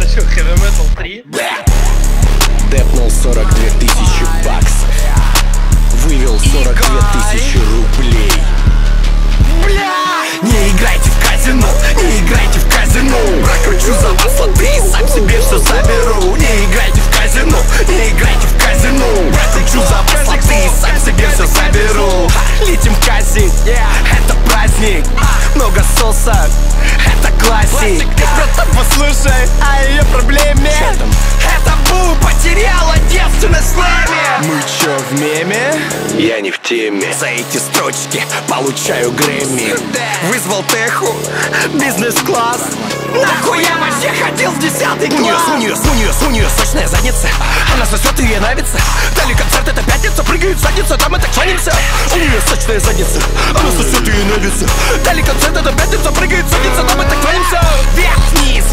Че, Heavy Metal 3? Депнул 42 тысячи баксов. Вывел 42 тысячи рублей. Не играйте в казино, не играйте в казино. Прокручу за вас лоты и сам себе все заберу. Не играйте в казино, не играйте в казино. Прокручу за вас лоты и сам себе все заберу. Летим в казин, это праздник. Много соуса, это классик. Просто послушай о ее проблеме. Это Бу потеряла девственность в слэме. Мы чё, в меме? Я не в теме. За эти строчки получаю Грэмми. Вызвал теху, бизнес-класс. Нахуй я вообще ходил в 10-й класс. У нее сочная задница. Она сосет и ей нравится. Дали концерт, это пятница. Прыгает в задницу, там мы так чванимся. У нее сочная задница. Она сосет и ей нравится. Дали концерт, это пятница. Прыгает в задницу, там мы так чванимся. Вверх-вниз,